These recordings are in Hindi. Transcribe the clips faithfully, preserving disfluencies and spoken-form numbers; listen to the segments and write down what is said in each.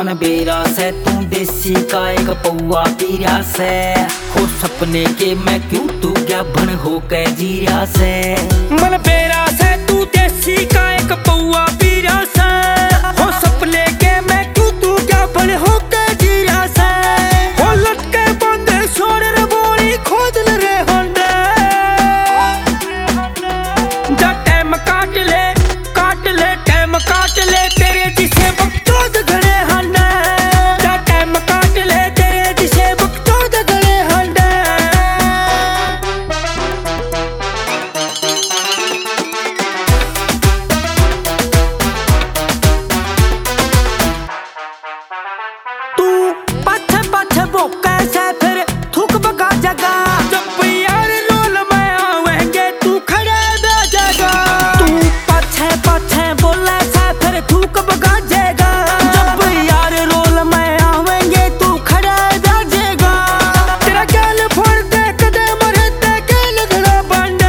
मन बेरा से तू देसी का एक पौआ पीरा से हो सपने के मैं क्यों तू क्या भन हो के जीरा से। मन बेरा से तू देसी का एक पौआ पीरा से हो सपने के मैं क्यों तू क्या भन हो के जीरा से। हो लटके बंदे सोने रे बोली खोद रे होंडे जा टाइम काट ले काट ले टाइम काट ले तेरे जिसे बकचोद घड़े हंडे जा टाइम काट ले तेरे जिसे बकचोद घड़े हंडे। तू पाछे पाछे वो कैसे फिर थूक बगा जगा जब यार रोल में आवेंगे तू खड़े बेजेगा। तू पाछे पाछे बोले से फिर थूक बगा जाएगा जब यार रोल में आवेंगे तू खड़े बेजेगा। तेरा गैल फोड़ दे कदे मरे ते गैल घड़ा बंडे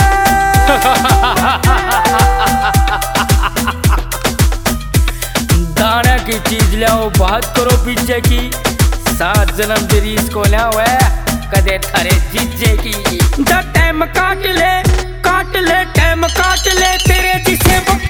दाना की चीज लाओ बात करो पीछे की सात जन्म तेरी इसको लाओ है कदे थारे जीजे की। जा टाइम काट ले काट ले टाइम काट ले तेरे जिसे